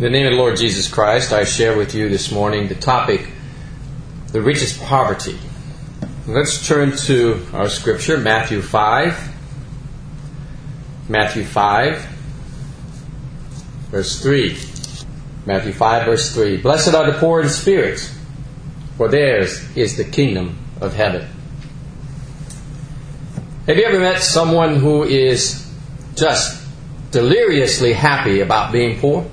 In the name of the Lord Jesus Christ, I share with you this morning the topic, the richest poverty. Let's turn to our scripture, Matthew 5. Matthew 5, verse 3. Matthew 5, verse 3. Blessed are the poor in spirit, for theirs is the kingdom of heaven. Have you ever met someone who is just deliriously happy about being poor?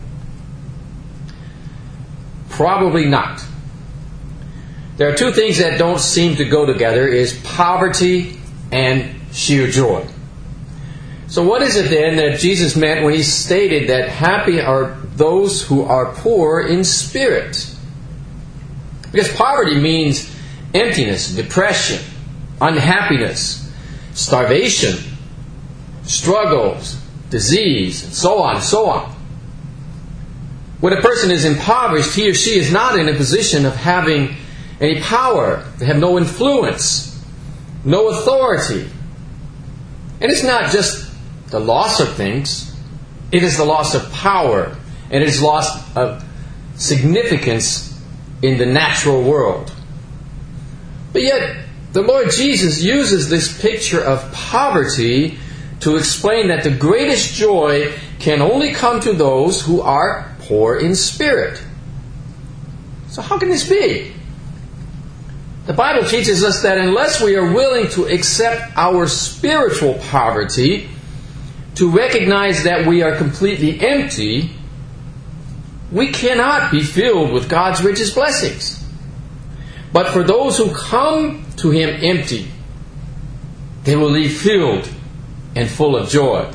Probably not. There are two things that don't seem to go together, is poverty and sheer joy. So what is it then that Jesus meant when He stated that happy are those who are poor in spirit? Because poverty means emptiness, depression, unhappiness, starvation, struggles, disease, and so on and so on. When a person is impoverished, he or she is not in a position of having any power. They have no influence, no authority. And it's not just the loss of things. It is the loss of power. And it is loss of significance in the natural world. But yet, the Lord Jesus uses this picture of poverty to explain that the greatest joy can only come to those who are poor in spirit. So how can this be? The Bible teaches us that unless we are willing to accept our spiritual poverty, to recognize that we are completely empty, we cannot be filled with God's richest blessings. But for those who come to Him empty, they will leave filled and full of joy.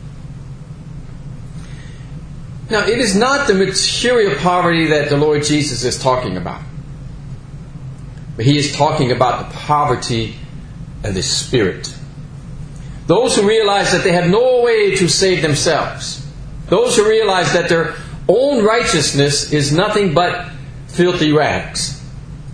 Now, it is not the material poverty that the Lord Jesus is talking about. But He is talking about the poverty of the Spirit. Those who realize that they have no way to save themselves. Those who realize that their own righteousness is nothing but filthy rags.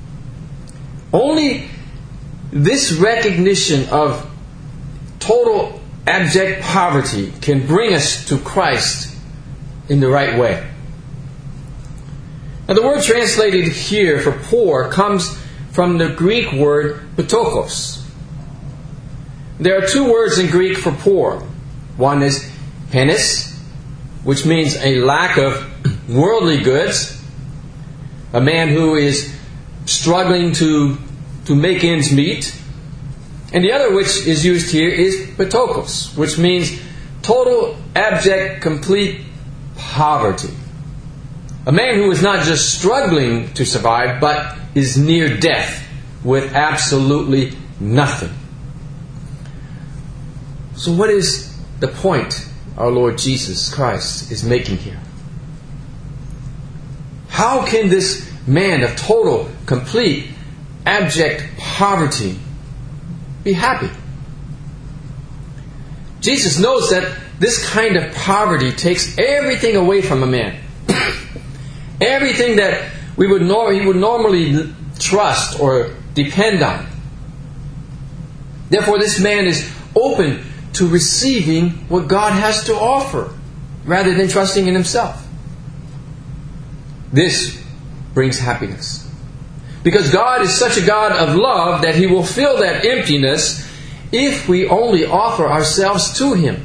Only this recognition of total abject poverty can bring us to Christ in the right way. Now, the word translated here for poor comes from the Greek word ptochos. There are two words in Greek for poor. One is penis, which means a lack of worldly goods, a man who is struggling to make ends meet. And the other which is used here is ptochos, which means total, abject, complete poverty. A man who is not just struggling to survive, but is near death with absolutely nothing. So what is the point our Lord Jesus Christ is making here? How can this man of total, complete, abject poverty be happy? Jesus knows that this kind of poverty takes everything away from a man. Everything that he would normally trust or depend on. Therefore, this man is open to receiving what God has to offer, rather than trusting in himself. This brings happiness. Because God is such a God of love that He will fill that emptiness if we only offer ourselves to Him.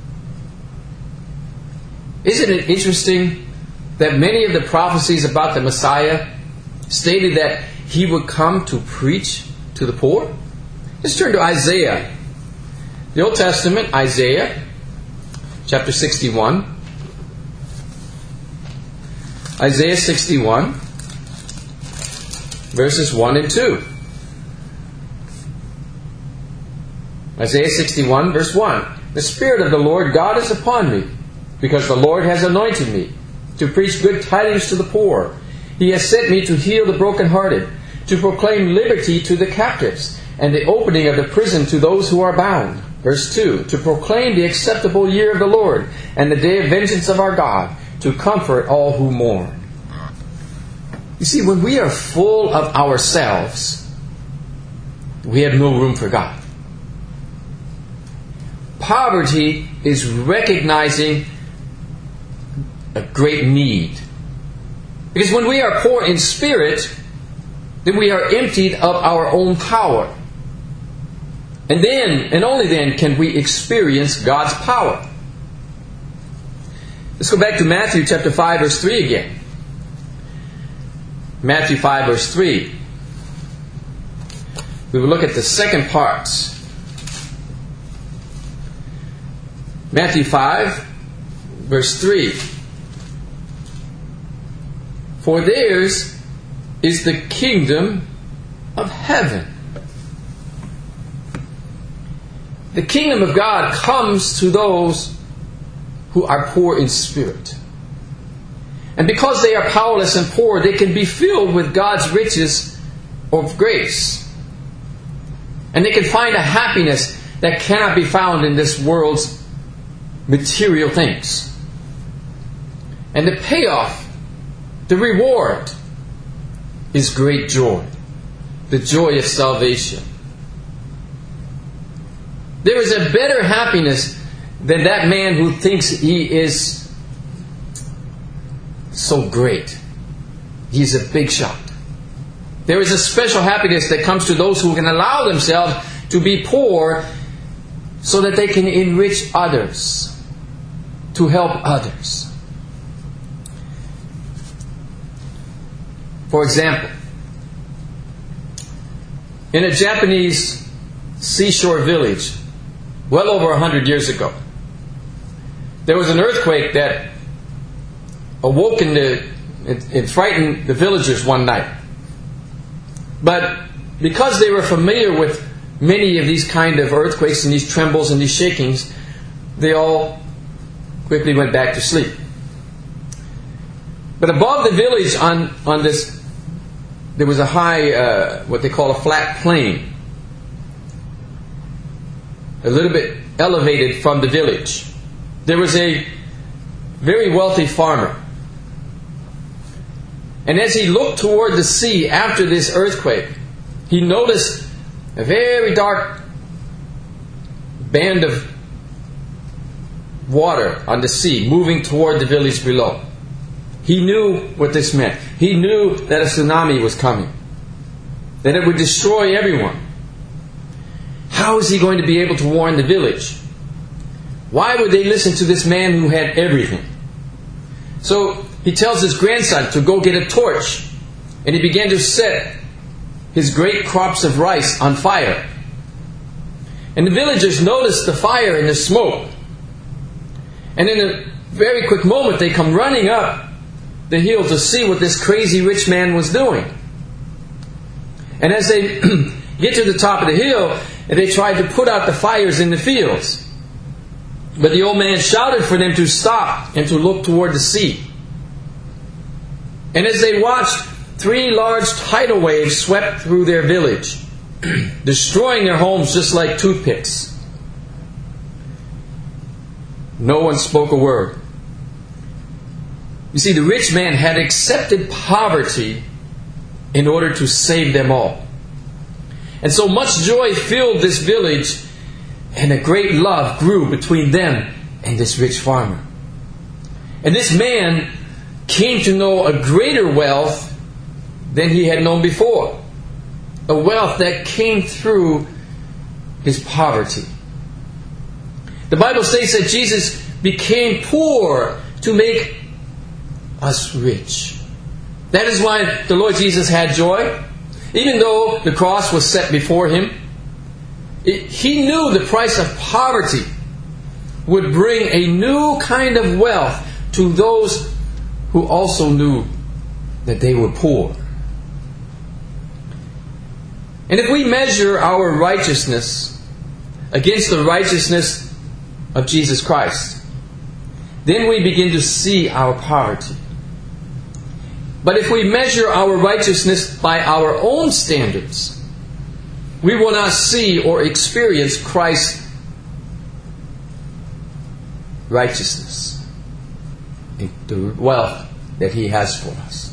Isn't it interesting that many of the prophecies about the Messiah stated that He would come to preach to the poor? Let's turn to Isaiah. The Old Testament, Isaiah, chapter 61. Isaiah 61, verses 1 and 2. Isaiah 61, verse 1. The Spirit of the Lord God is upon me, because the Lord has anointed me to preach good tidings to the poor. He has sent me to heal the brokenhearted, to proclaim liberty to the captives, and the opening of the prison to those who are bound. Verse 2. To proclaim the acceptable year of the Lord, and the day of vengeance of our God, to comfort all who mourn. You see, when we are full of ourselves, we have no room for God. Poverty is recognizing a great need. Because when we are poor in spirit, then we are emptied of our own power. And then, and only then, can we experience God's power. Let's go back to Matthew chapter 5, verse 3 again. Matthew 5, verse 3. We will look at the second part. Matthew 5, verse 3. For theirs is the kingdom of heaven. The kingdom of God comes to those who are poor in spirit. And because they are powerless and poor, they can be filled with God's riches of grace. And they can find a happiness that cannot be found in this world's material things. And the payoff, the reward, is great joy. The joy of salvation. There is a better happiness than that man who thinks he is so great. He's a big shot. There is a special happiness that comes to those who can allow themselves to be poor so that they can enrich others, to help others. For example, in a Japanese seashore village, well over 100 years ago, there was an earthquake that awoke and frightened the villagers one night. But because they were familiar with many of these kind of earthquakes and these trembles and these shakings, they all quickly went back to sleep. But above the village on this, there was a high, what they call a flat plain, a little bit elevated from the village. There was a very wealthy farmer. And as he looked toward the sea after this earthquake, he noticed a very dark band of water on the sea moving toward the village below. He knew what this meant. He knew that a tsunami was coming, that it would destroy everyone. How is he going to be able to warn the village? Why would they listen to this man who had everything? So he tells his grandson to go get a torch, and he began to set his great crops of rice on fire. And the villagers noticed the fire and the smoke. And in a very quick moment, they come running up the hill to see what this crazy rich man was doing. And as they get to the top of the hill, they tried to put out the fires in the fields. But the old man shouted for them to stop and to look toward the sea. And as they watched, 3 large tidal waves swept through their village, destroying their homes just like toothpicks. No one spoke a word. You see, the rich man had accepted poverty in order to save them all. And so much joy filled this village, and a great love grew between them and this rich farmer. And this man came to know a greater wealth than he had known before. A wealth that came through his poverty. The Bible states that Jesus became poor to make us rich. That is why the Lord Jesus had joy. Even though the cross was set before him, he knew the price of poverty would bring a new kind of wealth to those who also knew that they were poor. And if we measure our righteousness against the righteousness of Jesus Christ, then we begin to see our poverty. But if we measure our righteousness by our own standards, we will not see or experience Christ's righteousness, the wealth that He has for us.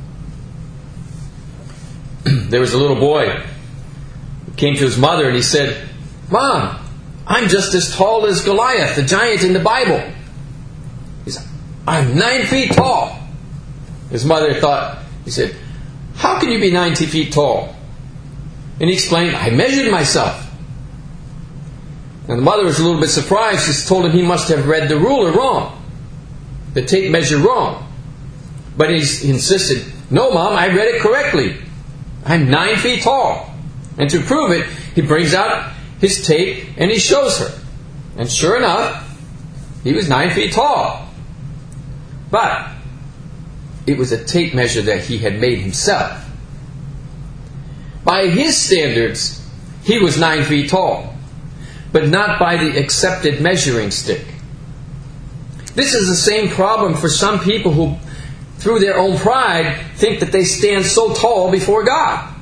There was a little boy who came to his mother and he said, "Mom, I'm just as tall as Goliath, the giant in the Bible." He said, I'm 9 feet tall. His mother thought, he said, how can you be 90 feet tall? And he explained, I measured myself. And the mother was a little bit surprised. She told him he must have read the ruler wrong, the tape measure wrong. But he insisted, no, Mom, I read it correctly. I'm 9 feet tall. And to prove it, he brings out his tape and he shows her. And sure enough, he was 9 feet tall. But it was a tape measure that he had made himself. By his standards, he was 9 feet tall, but not by the accepted measuring stick. This is the same problem for some people who, through their own pride, think that they stand so tall before God.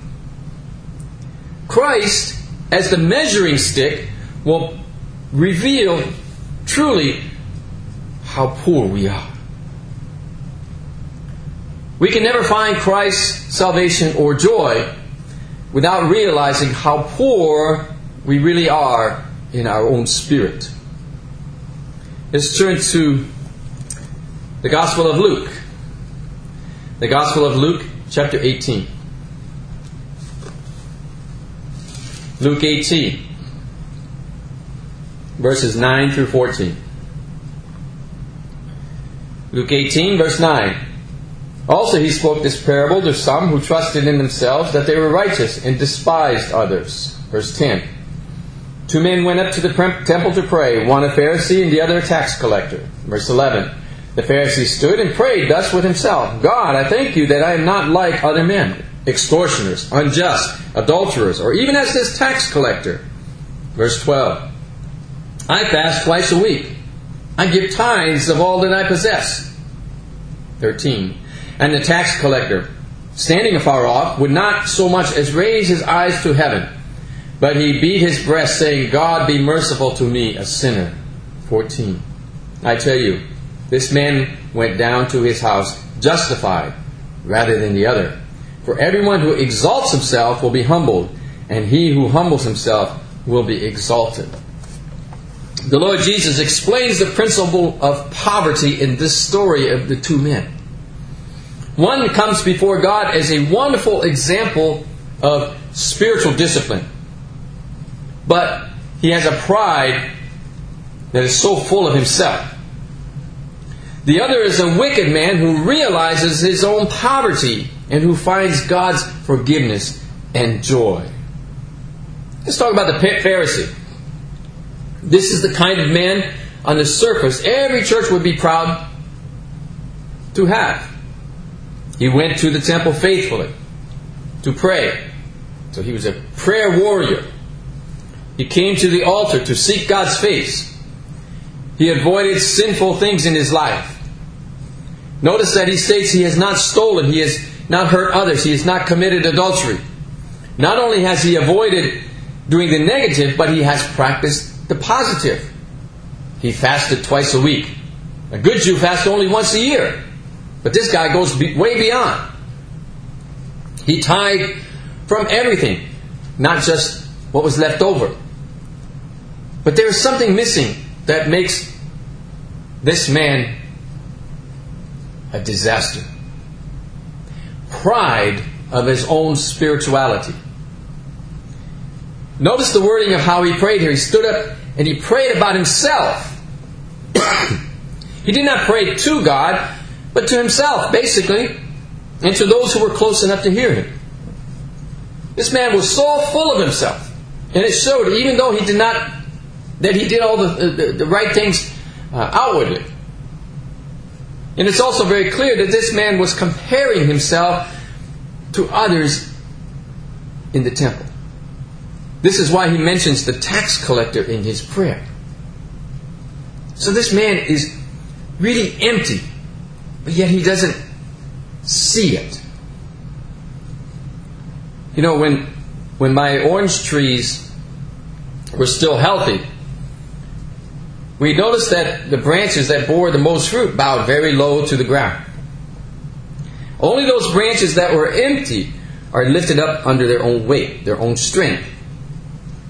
Christ, as the measuring stick, will reveal truly how poor we are. We can never find Christ's salvation or joy without realizing how poor we really are in our own spirit. Let's turn to the Gospel of Luke. The Gospel of Luke, chapter 18. Luke 18, verses 9 through 14. Luke 18, verse 9. Also he spoke this parable to some who trusted in themselves that they were righteous and despised others. Verse 10. 2 men went up to the temple to pray, one a Pharisee and the other a tax collector. Verse 11. The Pharisee stood and prayed thus with himself, God, I thank you that I am not like other men, extortioners, unjust, adulterers, or even as this tax collector. Verse 12. I fast twice a week. I give tithes of all that I possess. 13. And the tax collector, standing afar off, would not so much as raise his eyes to heaven, but he beat his breast, saying, God, be merciful to me, a sinner. 14. I tell you, this man went down to his house justified rather than the other. For everyone who exalts himself will be humbled, and he who humbles himself will be exalted. The Lord Jesus explains the principle of poverty in this story of the 2 men. One comes before God as a wonderful example of spiritual discipline. But he has a pride that is so full of himself. The other is a wicked man who realizes his own poverty and who finds God's forgiveness and joy. Let's talk about the Pharisee. This is the kind of man on the surface every church would be proud to have. He went to the temple faithfully to pray. So he was a prayer warrior. He came to the altar to seek God's face. He avoided sinful things in his life. Notice that he states he has not stolen, he has not hurt others, he has not committed adultery. Not only has he avoided doing the negative, but he has practiced the positive. He fasted twice a week. A good Jew fasts only once a year. But this guy goes way beyond. He tithed from everything, not just what was left over. But there is something missing that makes this man a disaster. Pride of his own spirituality. Notice the wording of how he prayed here. He stood up and he prayed about himself. He did not pray to God, but to himself, basically, and to those who were close enough to hear him. This man was so full of himself, and it showed, even though he did not, that he did all the right things outwardly. And it's also very clear that this man was comparing himself to others in the temple. This is why he mentions the tax collector in his prayer. So this man is really empty, but yet he doesn't see it. You know, when my orange trees were still healthy, we noticed that the branches that bore the most fruit bowed very low to the ground. Only those branches that were empty are lifted up under their own weight, their own strength.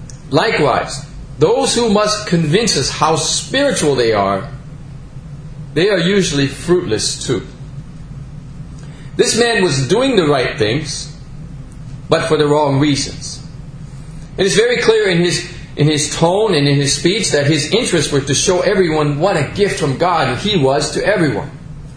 Likewise, those who must convince us how spiritual they are they are usually fruitless too. This man was doing the right things, but for the wrong reasons. It is very clear in his tone and in his speech that his interests were to show everyone what a gift from God he was to everyone.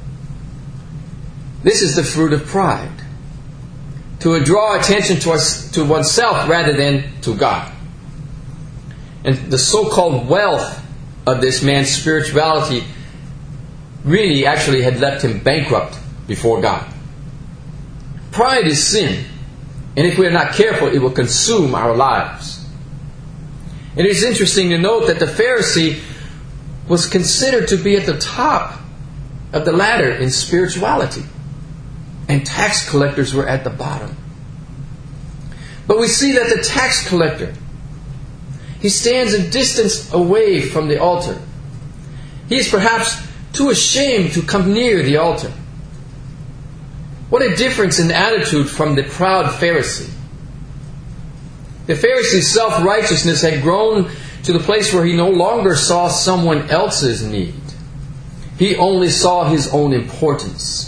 This is the fruit of pride. To draw attention to oneself rather than to God. And the so-called wealth of this man's spirituality really actually had left him bankrupt before God. Pride is sin, and if we are not careful, it will consume our lives. It is interesting to note that the Pharisee was considered to be at the top of the ladder in spirituality, and tax collectors were at the bottom. But we see that the tax collector, he stands a distance away from the altar. He is perhaps too ashamed to come near the altar. What a difference in attitude from the proud Pharisee. The Pharisee's self-righteousness had grown to the place where he no longer saw someone else's need. He only saw his own importance.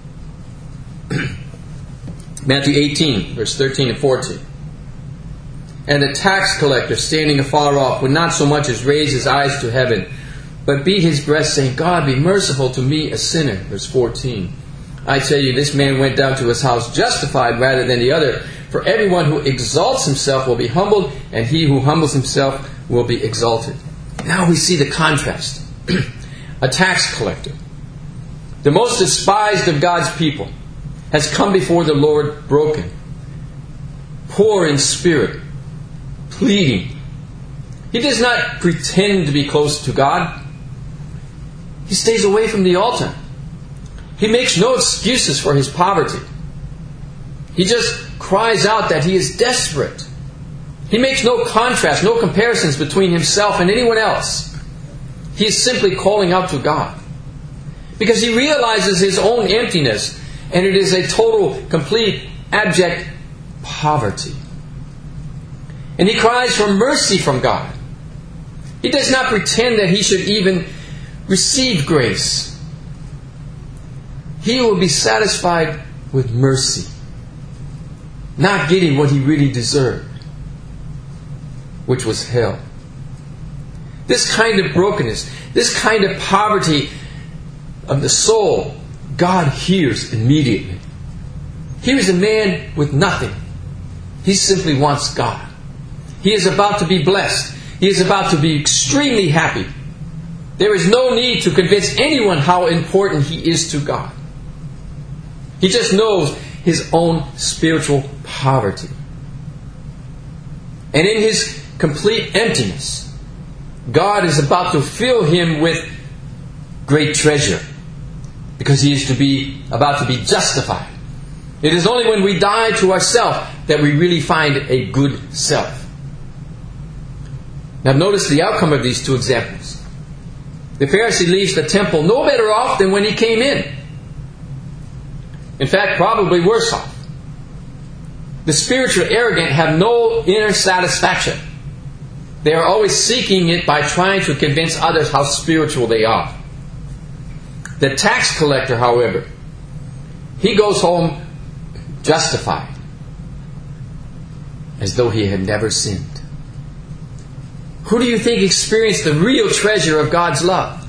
Matthew 18, verse 13 and 14. And the tax collector, standing afar off, would not so much as raise his eyes to heaven, but beat his breast, saying, God, be merciful to me, a sinner. Verse 14. I tell you, this man went down to his house justified rather than the other. For everyone who exalts himself will be humbled, and he who humbles himself will be exalted. Now we see the contrast. A tax collector, the most despised of God's people, has come before the Lord broken, poor in spirit, pleading. He does not pretend to be close to God. He stays away from the altar. He makes no excuses for his poverty. He just cries out that he is desperate. He makes no contrast, no comparisons between himself and anyone else. He is simply calling out to God, because he realizes his own emptiness, and it is a total, complete, abject poverty. And he cries for mercy from God. He does not pretend that he should even receive grace. He will be satisfied with mercy, not getting what he really deserved, which was hell. This kind of brokenness, this kind of poverty of the soul, God hears immediately. Here is a man with nothing. He simply wants God. He is about to be blessed. He is about to be extremely happy. There is no need to convince anyone how important he is to God. He just knows his own spiritual poverty. And in his complete emptiness, God is about to fill him with great treasure, because he is about to be justified. It is only when we die to ourselves that we really find a good self. Now notice the outcome of these two examples. The Pharisee leaves the temple no better off than when he came in. In fact, probably worse off. The spiritual arrogant have no inner satisfaction. They are always seeking it by trying to convince others how spiritual they are. The tax collector, however, he goes home justified, as though he had never sinned. Who do you think experienced the real treasure of God's love?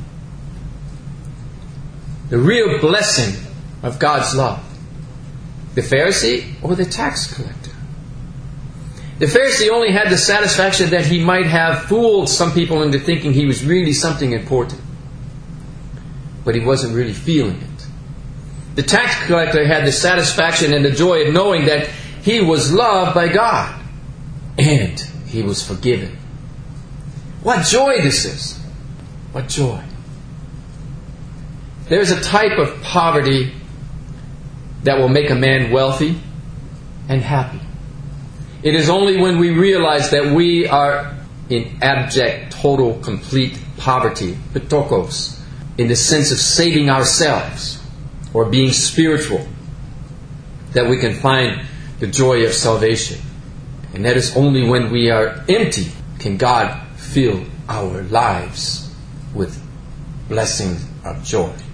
The real blessing of God's love? The Pharisee or the tax collector? The Pharisee only had the satisfaction that he might have fooled some people into thinking he was really something important. But he wasn't really feeling it. The tax collector had the satisfaction and the joy of knowing that he was loved by God and he was forgiven. What joy this is! What joy! There's a type of poverty that will make a man wealthy and happy. It is only when we realize that we are in abject, total, complete poverty, petokos, in the sense of saving ourselves or being spiritual, that we can find the joy of salvation. And that is only when we are empty can God fill our lives with blessings of joy.